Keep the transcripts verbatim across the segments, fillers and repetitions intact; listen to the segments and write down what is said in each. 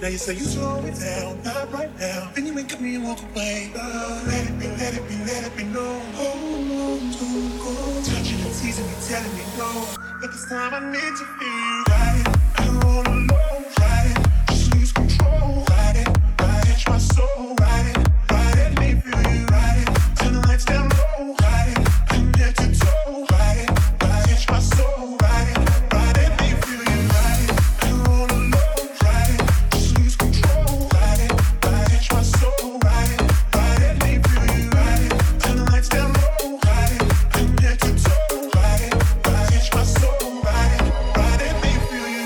Now you say you slow it down, not right now. Then you wink at me and walk away. Love, let it be, let it be, let it be known. Hold on to go. Touching and teasing me, telling me no. But this time I need to feel you. Ride it, I don't roll alone. Ride it, just lose control. Ride it, ride it, catch my soul. Ride it, ride it, let me feel you. Ride it, turn the lights down low. Ride it, I'm head to toe. Ride it, ride it, catch my soul. Ride it, ride it, let me feel you. Ride it, I don't roll alone. Ride it, just lose control. Ride it, ride it, catch my soul. Ride it, ride it, let me feel you. Ride it, turn the lights down low. Ride it, I'm head to toe. Ride it, ride it, catch my soul. Ride it, ride it, let me feel you.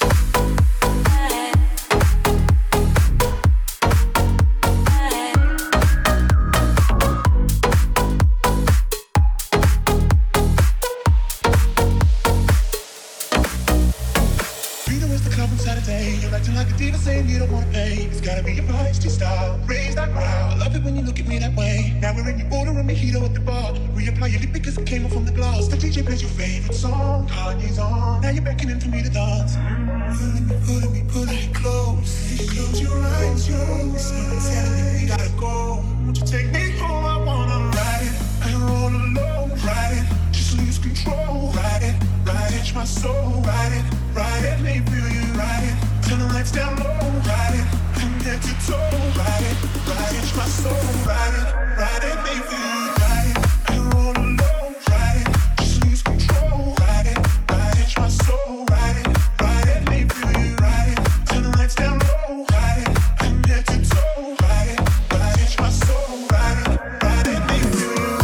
Freedom is the club on Saturday. You're acting like a diva saying you don't wanna pay. It's gotta be your feisty style. Raise that crowd. Love it when you look at me that way. Now we're in your order and mojito at the bar. Reapply your lip because it came off from the glass. The D J plays your favorite song. Kanye's on. Now you're beckoning for me to dance. Pulling me, pulling me, pulling me close. Close your eyes, your eyes. Telling me we gotta go. Won't you take me home? I wanna ride it. I don't roll alone. Ride it. Just lose control. Ride it. Ride it. My soul. Ride it. Ride it. Let me feel you. Ride it. Turn the lights down low. Ride it. I'm head to toe. Ride it. Ride it. My soul. Ride it. Ride it. Let me feel you. Ride it. I don't roll alone. Ride it. Just lose control. Ride it. Ride it. My soul. Ride it. Ride it. Let me feel you. Ride it. Turn the lights down low. Ride it. I'm head to toe. Ride it. Ride it. My soul. Ride it. Ride it. Let me feel you.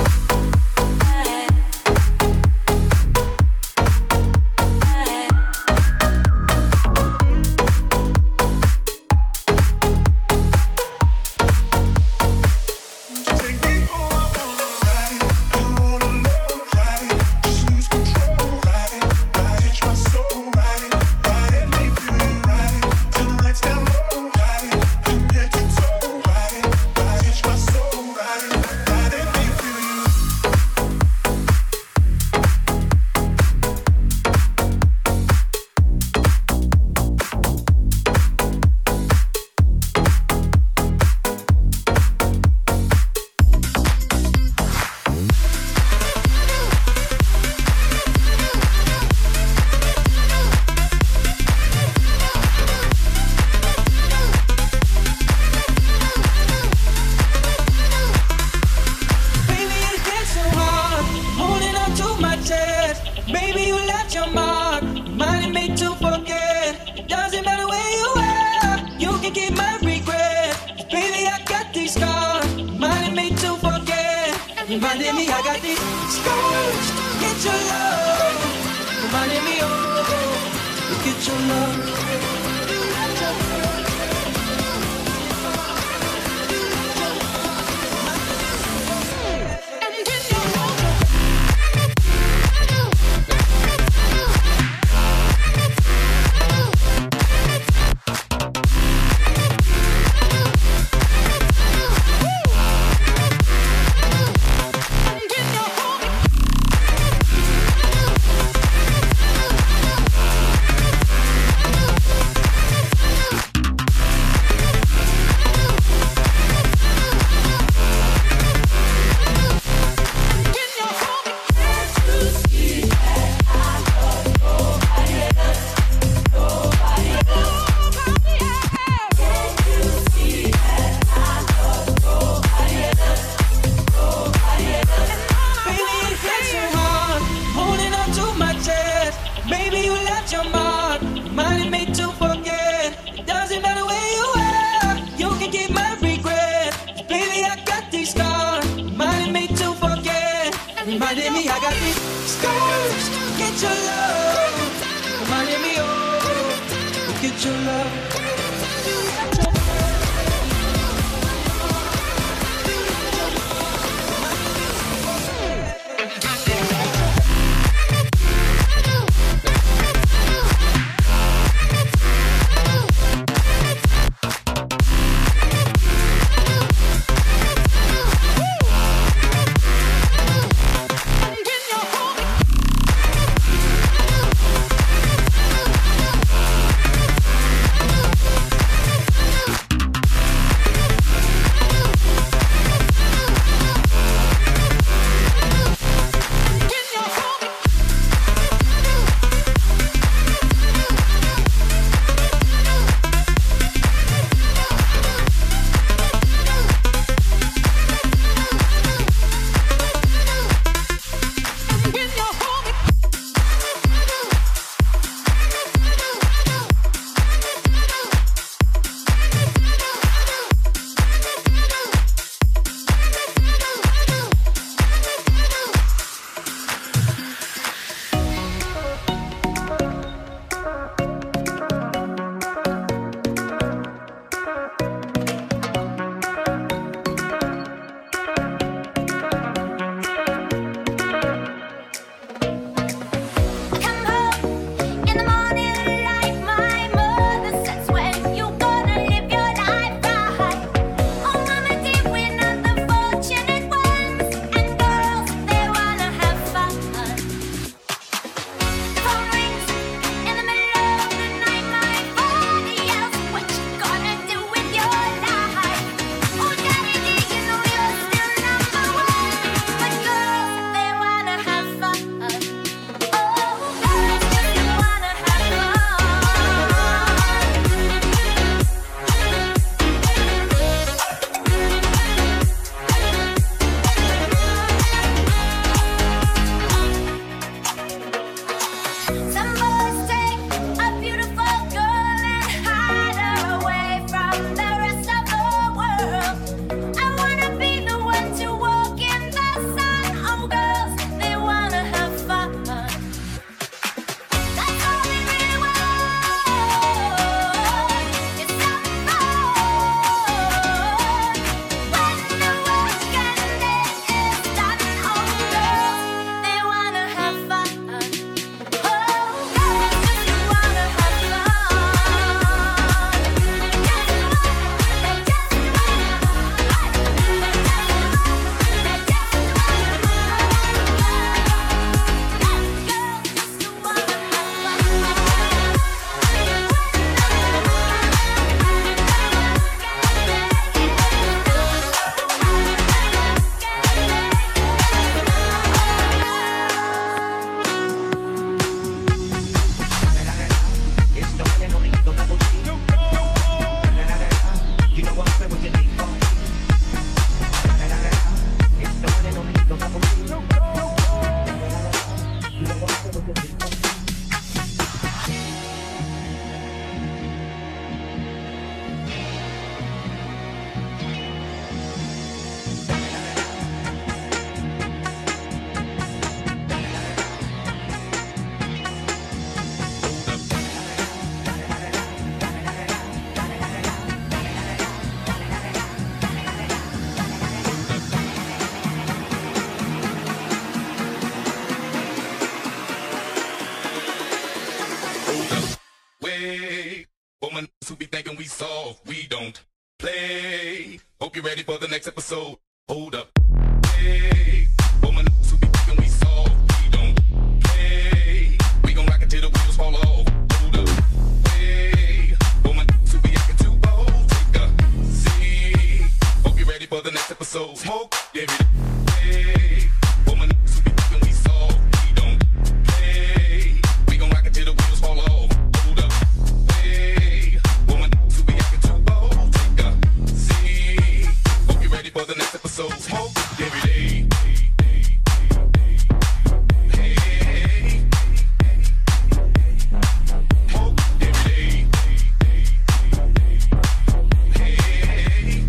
Take me home, I wanna ride it. I don't roll alone, ride it. Just lose control, ride it. Ride it, my soul, ride it. Ride it, let me feel you, ride it. Turn the lights down low, ride it. I'm head to toe, ride it. Ride it, my soul, ride it. Ride it, let me feel you. Baby, it gets so hard, holding on to my chest. Baby, you left your mark, reminding me to forget. It doesn't matter where you are, you can keep my regret. Baby, I got these scars, reminding me to forget. Reminding me I got these scars, get your love. Reminding me, oh, get your love. Baby, it gets so hard, holding on to my chest. Baby, you left your mark, reminding me to forget. It doesn't matter where you are, you can keep my regret. Baby, I got these scars, reminding me to forget. Reminding me I got these scars, get your love. Reminding me, oh, get your love. Who be thinking we soft, we don't play. Hope you're ready for the next episode. Hold up. Hey, woman who be thinking we soft, we don't play. We gon' rock it till the wheels fall off. Hold up. Hey, woman who be acting too bold, take a seat. Hope you're ready for the next episode. Smoke, yeah, hey, woman who be thinking we soft, we don't play. We gon' rock it till the wheels fall off. Hold up. For the next episode, smoke every day. Hey, smoke every day. Hey,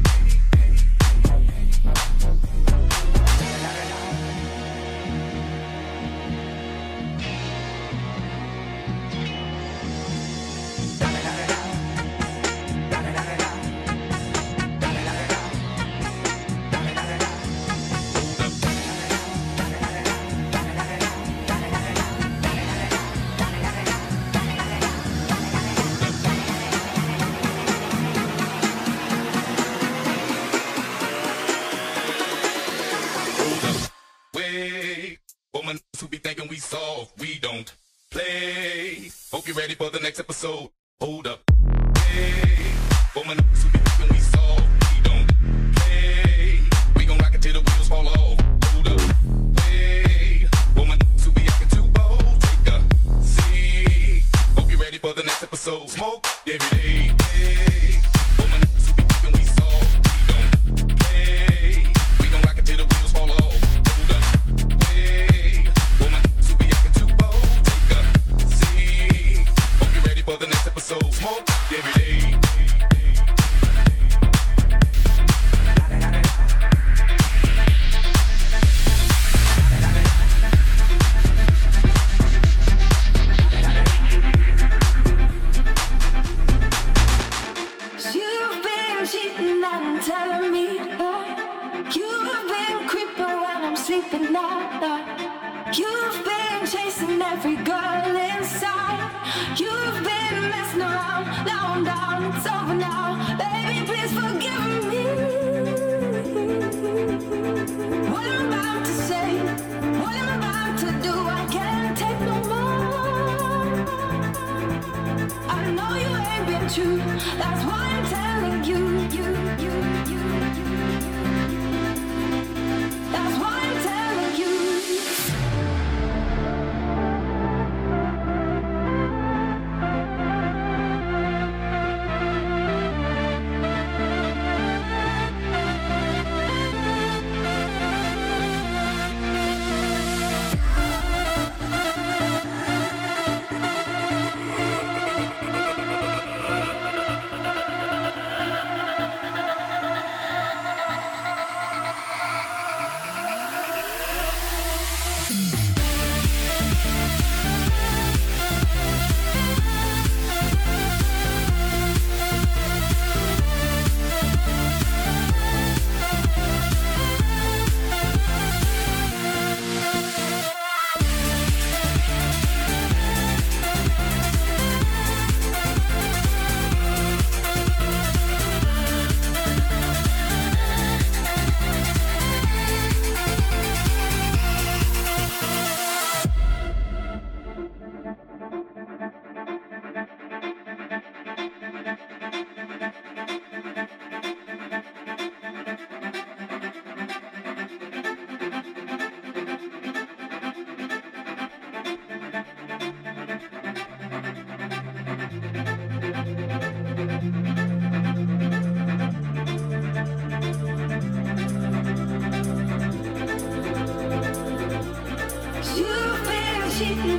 woman who be thinking we soft, we don't play. Hope you're ready for the next episode. Hold up. Hey, woman who be thinking we soft, we don't play. We gon' rock it till the wheels fall off. Hold up. Hey, woman who be acting too bold, take a seat. Hope you're ready for the next episode. Smoke every day. Hey, woman who be thinking we soft, we don't play. We gon' rock it till the wheels fall off. Hold up. For the next episode, smoke every day. You've been cheating and telling me uh, you've been creeping while I'm sleeping now. Uh, you've been chasing every girl inside. You've been messing around, now I'm down, it's over now. Baby, please forgive me. What I'm about to say, what I'm about to do, I can't take no more. I know you ain't been true, that's why I'm telling you, you, you, you, you. That's why I'm telling you.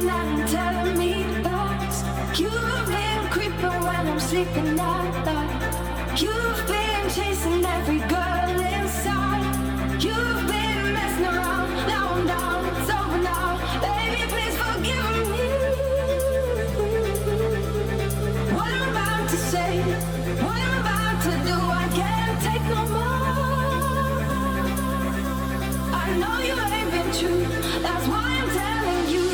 night telling me lies. You've been creeping when I'm sleeping at night. You've been chasing every girl inside. You've been messing around. Now I'm down. It's over now. Baby, please forgive me. What I'm about to say, what I'm about to do, I can't take no more. I know you ain't been true. That's why I'm telling you.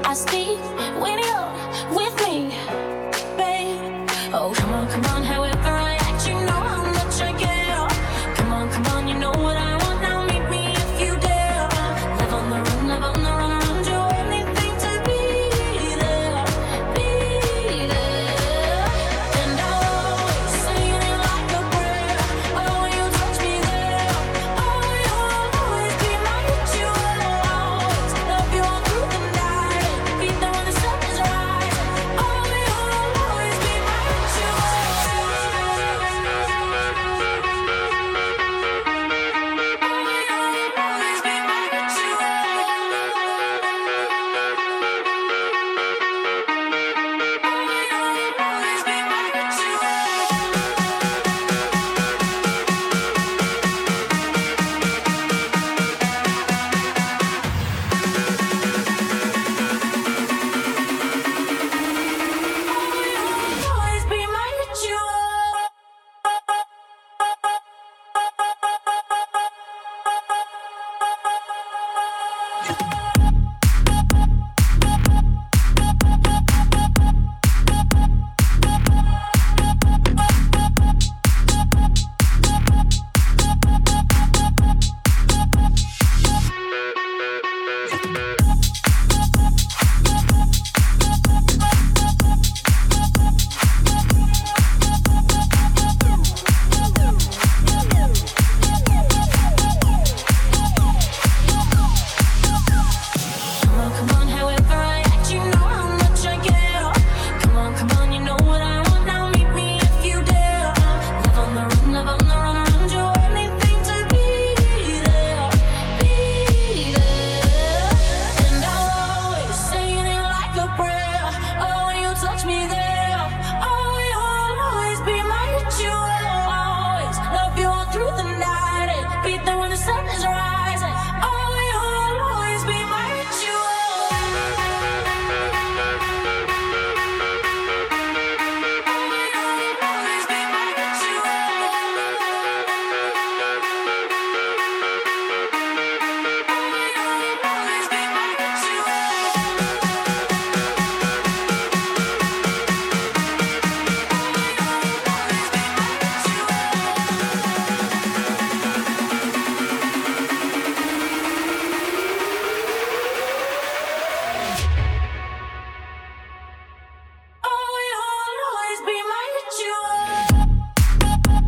I speak when you're with me, babe. Oh, come on, come on, however I act, you know how much I care. Come on, come on, you know what I want, now meet me if you dare. Live on the run, live on the run, around you, anything to be there, be there. And I'll always say it like a prayer. Oh, you touch me there. Oh, you'll always be my ritual. Always love you all through the night. Be there when the sun is rising. Oh, you'll always be my ritual. Always be my ritual. Come on, come on, however I act, you know how much I care. Come on, come on, you know what I want, now meet me if you dare. Live on the run, live on the run, around you, anything to be there, be there. And I'll always say it like a prayer. Oh, when you touch me there. Oh, you'll always be my ritual. Always love you all through the night and be there when the sun is rising. Oh, you'll always be my ritual. Always be my ritual. Always be my ritual. Always be my Oh, you'll always be my ritual.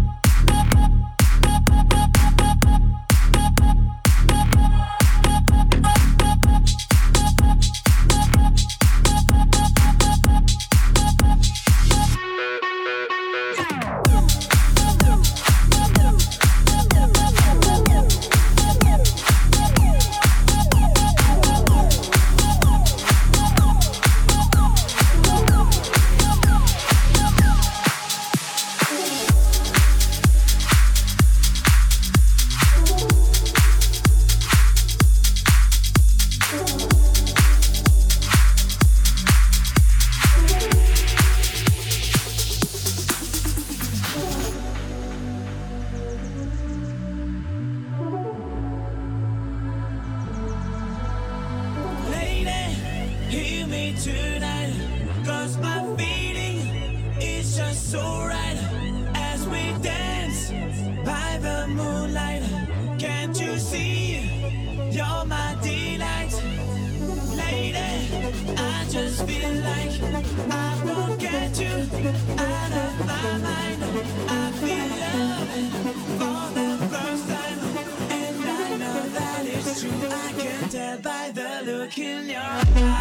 Lady, hear me tonight, 'cause my feeling is just so right. As we dance by the moonlight, can't you see you're my delight? Lady, I just feel like I won't get you out of my mind. I feel love for the first time, and I know that it's true. I can tell by the look in your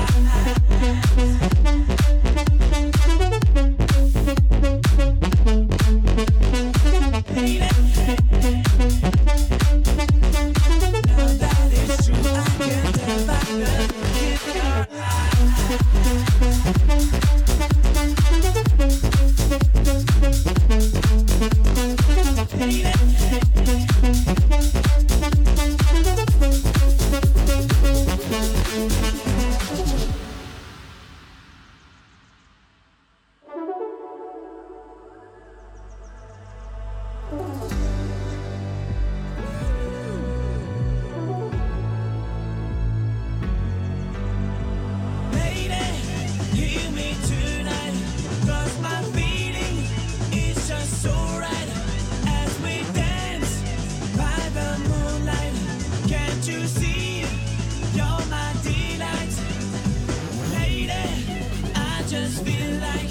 eyes. Lady, know that it's true. I can tell by the look in your eyes. Lady,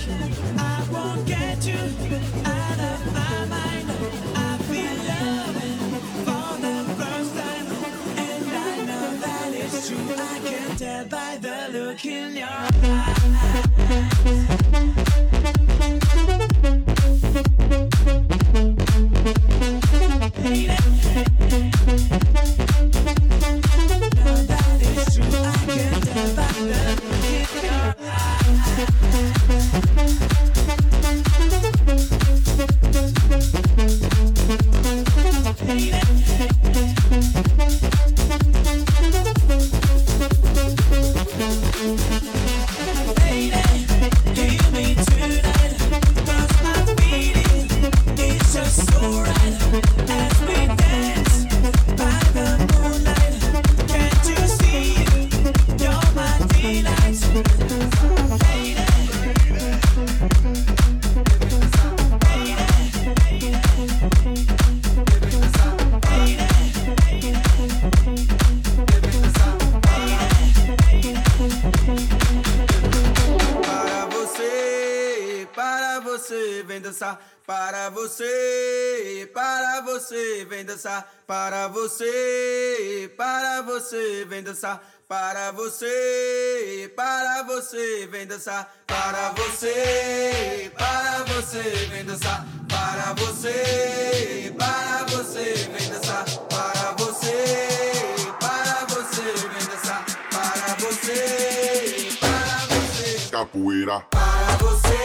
I won't get you out of my mind. I feel loving for the first time, and I know that it's true. I can tell by the look in your eyes. Lady, know that it's true. I can tell by the look in your para você, para você, vem dançar, para você, para você, vem dançar, para você, para você, vem dançar, para você, para você, vem dançar, para você, para você, vem dançar, para você, para você, vem dançar, para você, para você, capoeira, para você.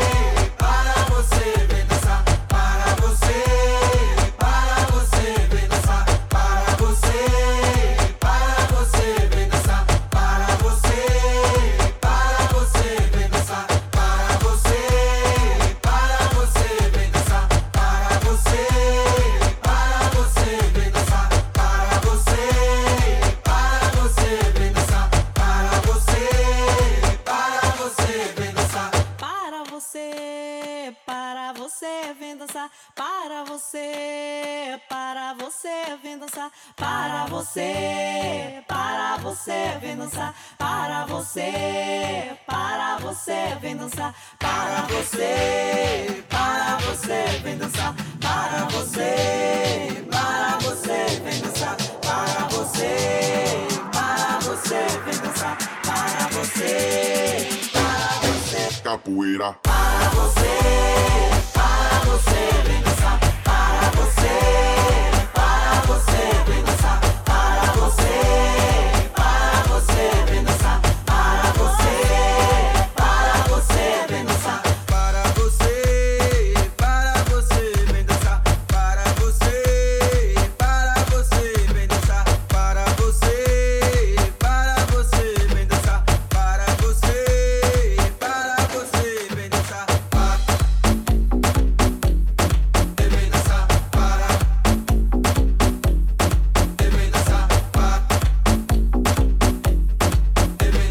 Para você, para você, vem dançar. Para você, para você, vem dançar. Para você, para você, vem dançar. Para você, para você, vem dançar. Para você, para você, vem dançar. Para você, para você, vem dançar. Para você, para você, capoeira. Para você, para você, vem dançar. Para você, para você, vem dançar. Para você, para você, vem dançar. Para você, para você, vem dançar. Para você, para você, vem dançar. Para você, para você, vem dançar. Para você, para você, vem dançar. Para você, para você, vem dançar. Para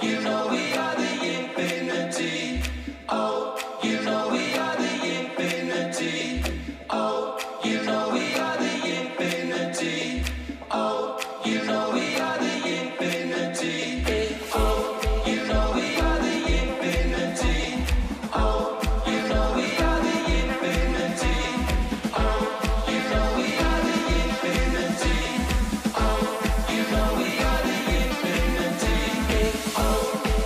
Oh,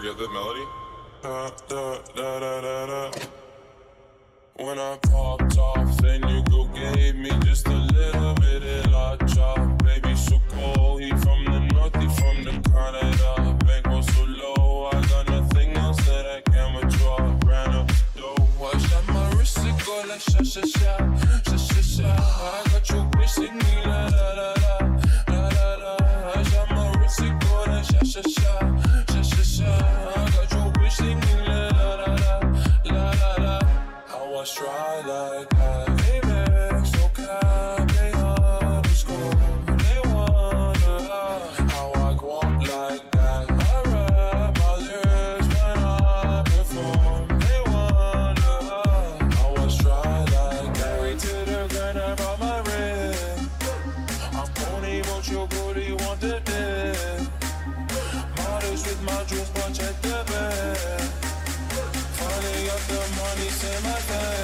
forget the melody? Da, da, da, da, da, da. When I popped off, then you go gave me just a little bit of la chop. Baby, so cold, he from the north, he from the Canada. Bankroll so low, I got nothing else that I can withdraw. Ran up the dough, I shot my wrist, it go like sha sha sha, sha sha sha. I got your bitch singing la la la la, la la la. I shot my wrist, it go like sha sha sha, sha sha sha. I got your bitch singing la la la la, la la la. How I try like that, baby, so can they underscore? They wonder how I go up like that. I rap my lyrics when I perform. They wonder how I try like that. Married to the grind, I brought my ring. I'm pony, but your booty want the dick. Modest with my jewels, but check the bag. Finally got the money, say my thing.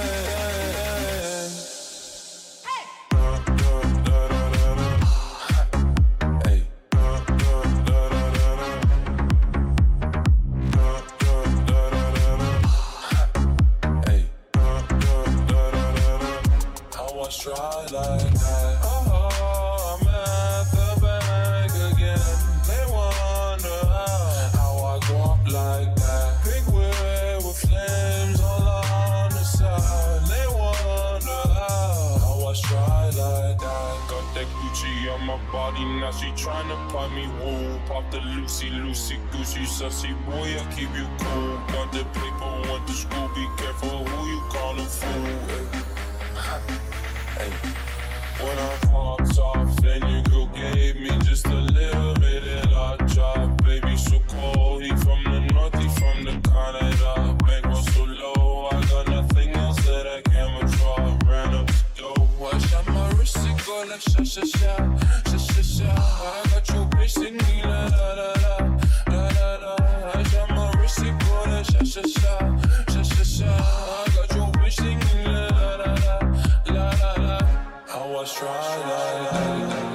Try like that. Oh, I'm at the bank again. They wonder how, how I go up like that. Big wheel with flames all on the side. They wonder how, how I try like that. Got that Gucci on my body, now she tryna pop me woo. Pop the Lucy, Lucy, Gucci, sussy boy, I keep you cool. Got the paper, want the school, be careful who you call a fool. Hey. When I popped off, then you girl gave me just a little bit of la chop. Baby, so cold, he from the north, he from the Canada. Bankroll so low, I got nothing else that I can withdraw. Ran up the dough, I shot my wrist, it go like sha sha sha, sha sha sha. I got your bitch singing la la la la, la la la. I shot my wrist, it go like sha sha sha, sha sha sha. I got your bitch singing la la la la, la la la. How I try like that.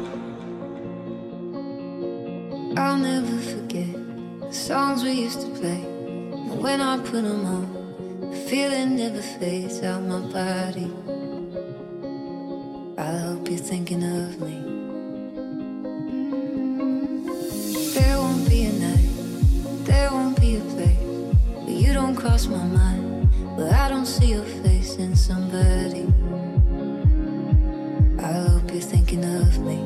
I'll never forget the songs we used to play. And when I put them on, the feeling never fades out my body. I hope you're thinking of me. There won't be a night, there won't be a place where you don't cross my mind, where I don't see your face in somebody. I hope you're thinking of me.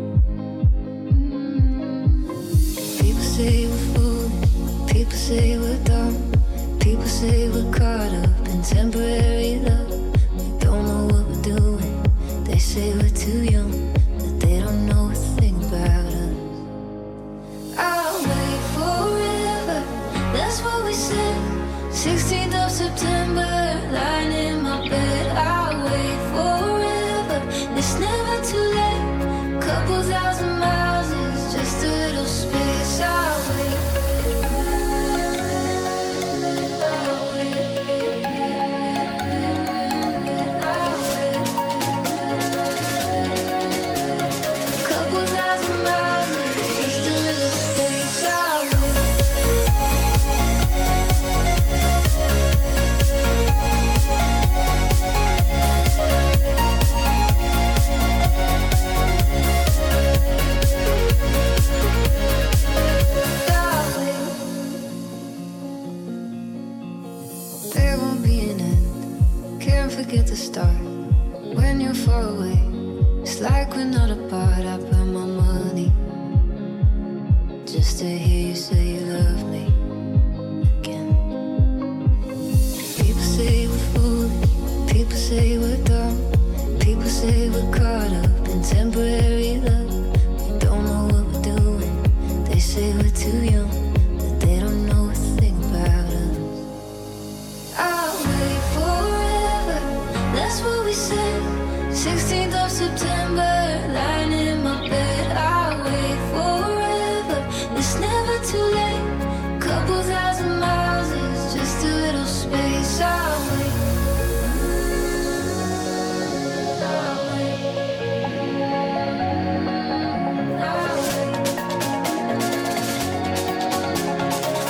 People say we're foolish, people say we're dumb, people say we're caught up in temporary love. We don't know what we're doing. They say we're too young, but they don't know a thing about us. I'll wait forever, that's what we said. sixteenth of September, lying in my bed. I'll wait forever, it's never too late. Couple thousand miles is just a little space. I'll wait. I'll wait. I'll wait. Couple thousand miles is just a little space. I'll wait. There won't be an end, can't forget the start. When you're far away, it's like we're not apart. I burn my money just to hear you say you love me again. People say we're foolish, people say we're dumb, people say we're caught up in temporary love. We don't know what we're doing. They say we're too young, but they don't know a thing about us. I'll wait forever, that's what we said. sixteenth of September, lying in my bed. I'll wait forever, it's never too late. Couple thousand miles is just a little space. I'll wait. I'll wait. I'll wait.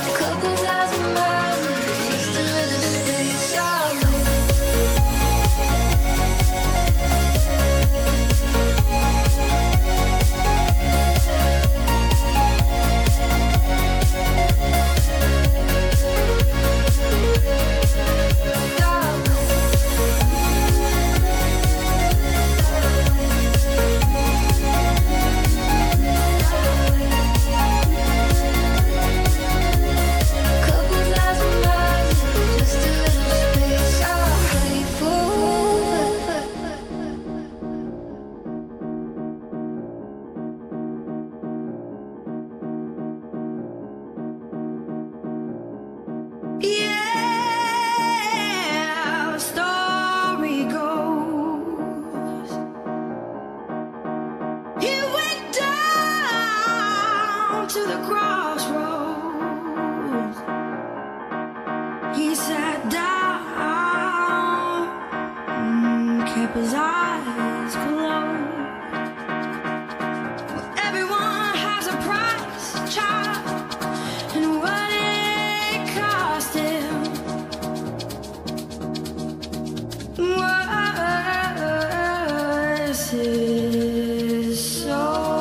his eyes closed. Everyone has a price, child, and what it cost him. Was his soul.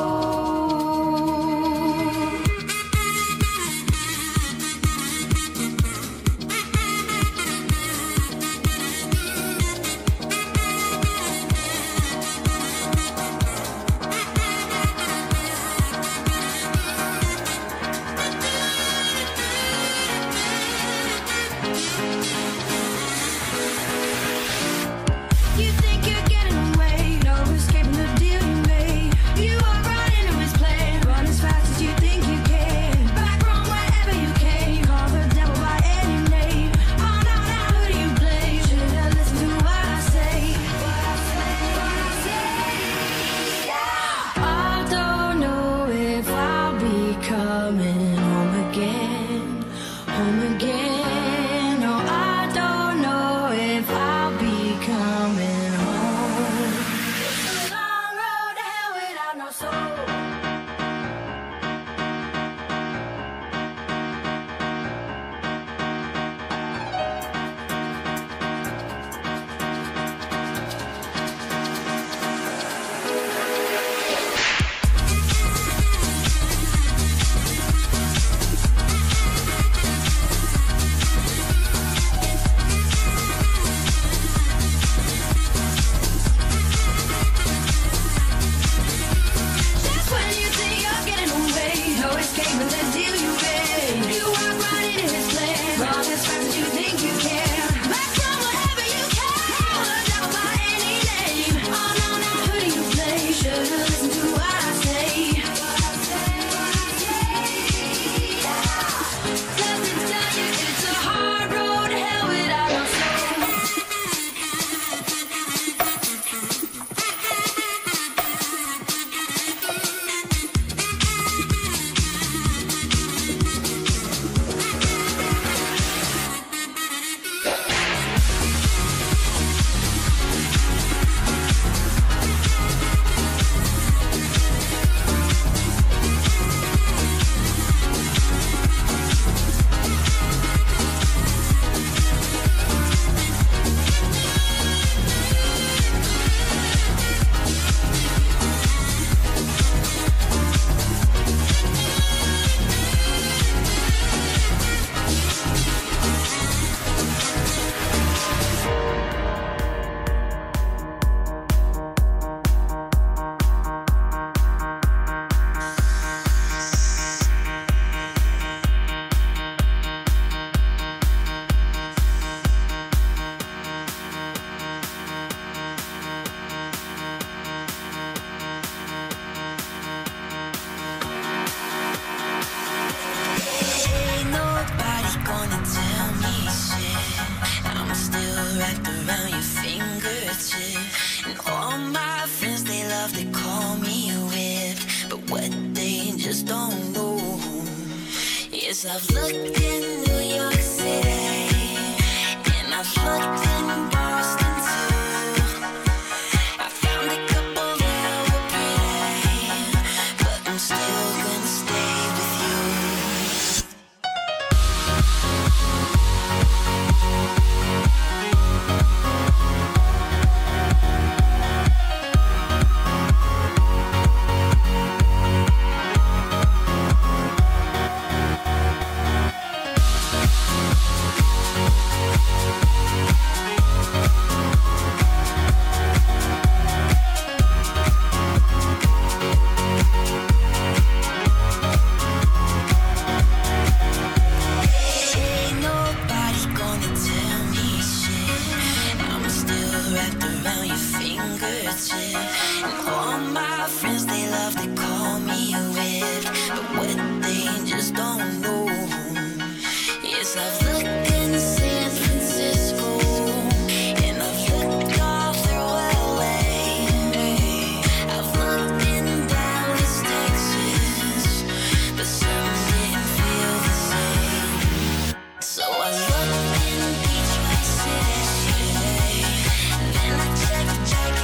You think you're getting away, no escaping the deal you made. You are right into his plan, run as fast as you think you can. Back from wherever you came, call the devil by any name. Oh no, now who do you blame? Should've listened to what I say. What I say, what I say. Yeah. I don't know if I'll be coming home again, home again. No, I don't know if I'll be coming home. It's a long road to hell without no soul. Just when you think you're getting away, no escaping the deal you made. You walk right into his plan, run as fast as you think you can. Back from wherever you came, call the devil by any name. Oh no, now who do you blame? Should've listened to what I say. What I say, what I say. Yeah. Let me tell you, it's a hard road to hell without no soul. Ain't nobody gonna tell me shit. I'm still wrapped around your fingertip. And all my friends, they love to call me a whip. But what they just don't know is I've looked in New York City, and I've looked in Boston too. I found a couple that were pretty, but I'm still gonna stay with you. Ain't nobody gonna tell me shit. I'm still wrapped around your fingertip. And all my friends, they love to call me a whip. But what they just don't know is I've looked in San Francisco, and I've looked all through L A. I've looked in Dallas, Texas, but some didn't feel the same. So I looked in Detroit City, then I checked, checked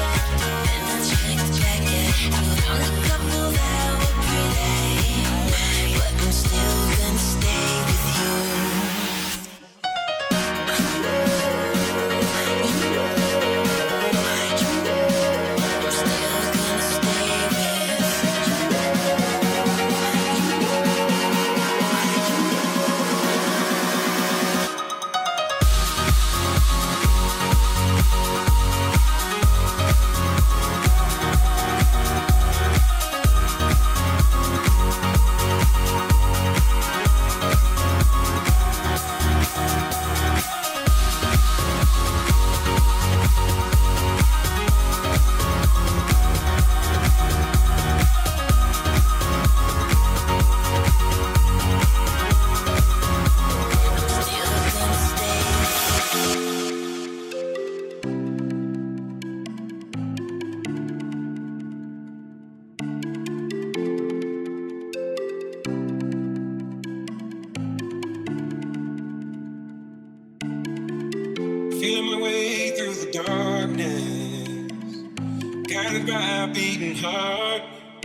Feeling my way through the darkness, guided by a beating heart.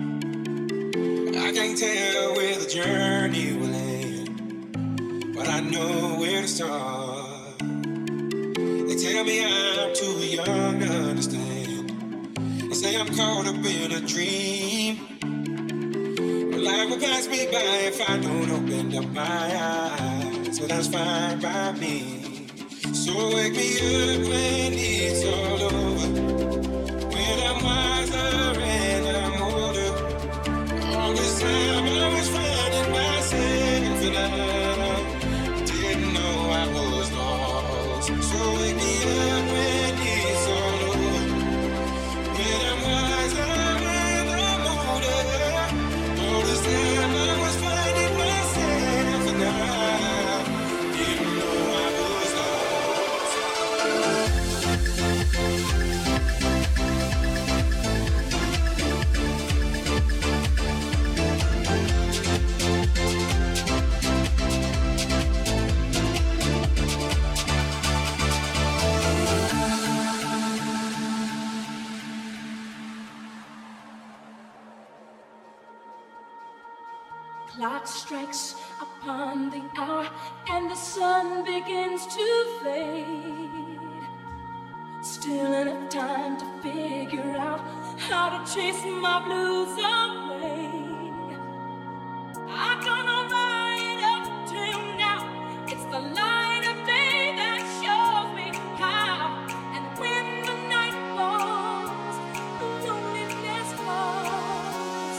I can't tell where the journey will end, but I know where to start. They tell me I'm too young to understand. They say I'm caught up in a dream, but life will pass me by if I don't open up my eyes. So that's fine by me. So wake me up when it's all over, when I'm wiser and I'm older. All this time I was finding myself and I didn't know I was lost. So wake me up when it's all over, when I'm wiser and I'm older. All this time I was finding myself and I didn't know I was lost. Clock strikes upon the hour and the sun begins to fade. Still enough time to figure out how to chase my blues away. I've done all right up till now. It's the light of day that shows me how. And when the night falls, loneliness falls.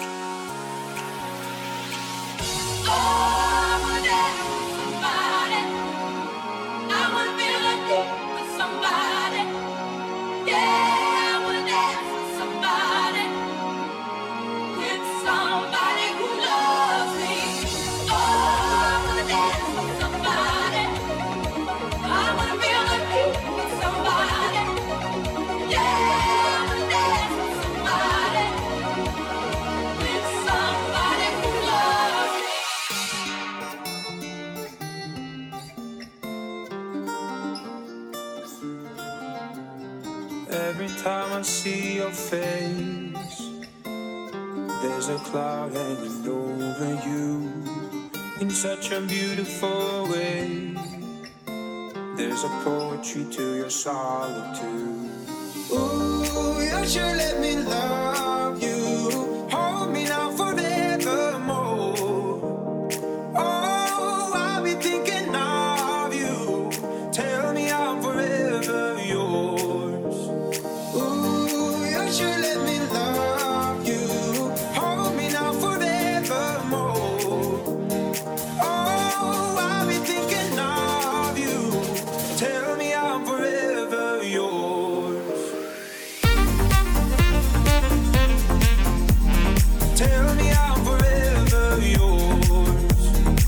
Oh, I wanna dance with somebody. I wanna feel like deep with somebody. Yeah, I wanna dance with somebody. With somebody who loves me. Oh, I wanna dance with somebody. I wanna feel like deep with somebody. Yeah, I wanna dance with somebody. With somebody who loves me. Every time I see your face, there's a cloud hanging over you in such a beautiful way. There's a poetry to your solitude. Ooh, you should let me love you. Hold me now forevermore. Oh, I'll be thinking of you. Tell me I'm forever yours. Ooh, you should let me love you. Hold me now forevermore. Oh, I'll be thinking of you. Tell me I'm forever yours. Tell me I'm forever yours.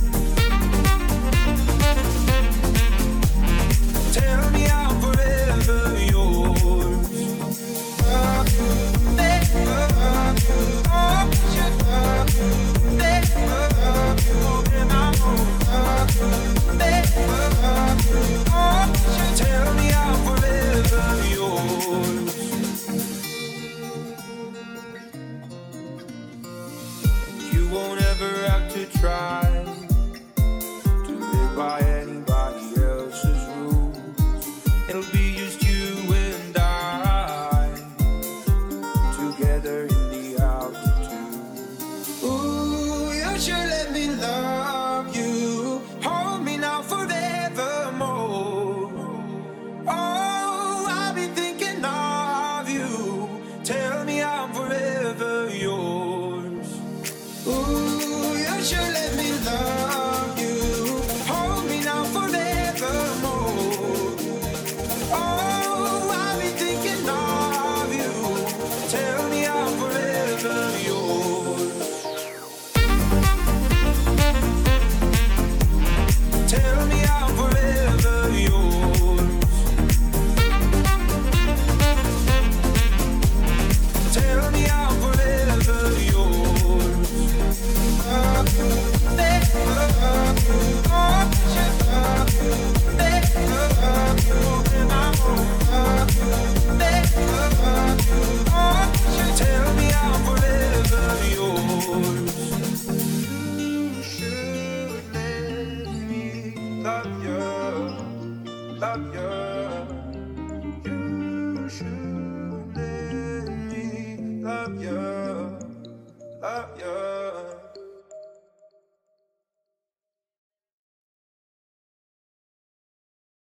Tell me I'm forever yours. Love you, love you, love you, love you, love you, and I'm gonna love you, love you, love you. Tell me I'm forever yours. You won't ever have to try to live by anybody else's rules. It'll be just you and I together in the altitude. Ooh, you should let me love you. Hold me now forevermore. Oh, I'll be thinking of you. Tell me I'm forever yours. Ooh, you should let me love you. Hold me now forevermore. Oh, love you. You should let me love you, love you.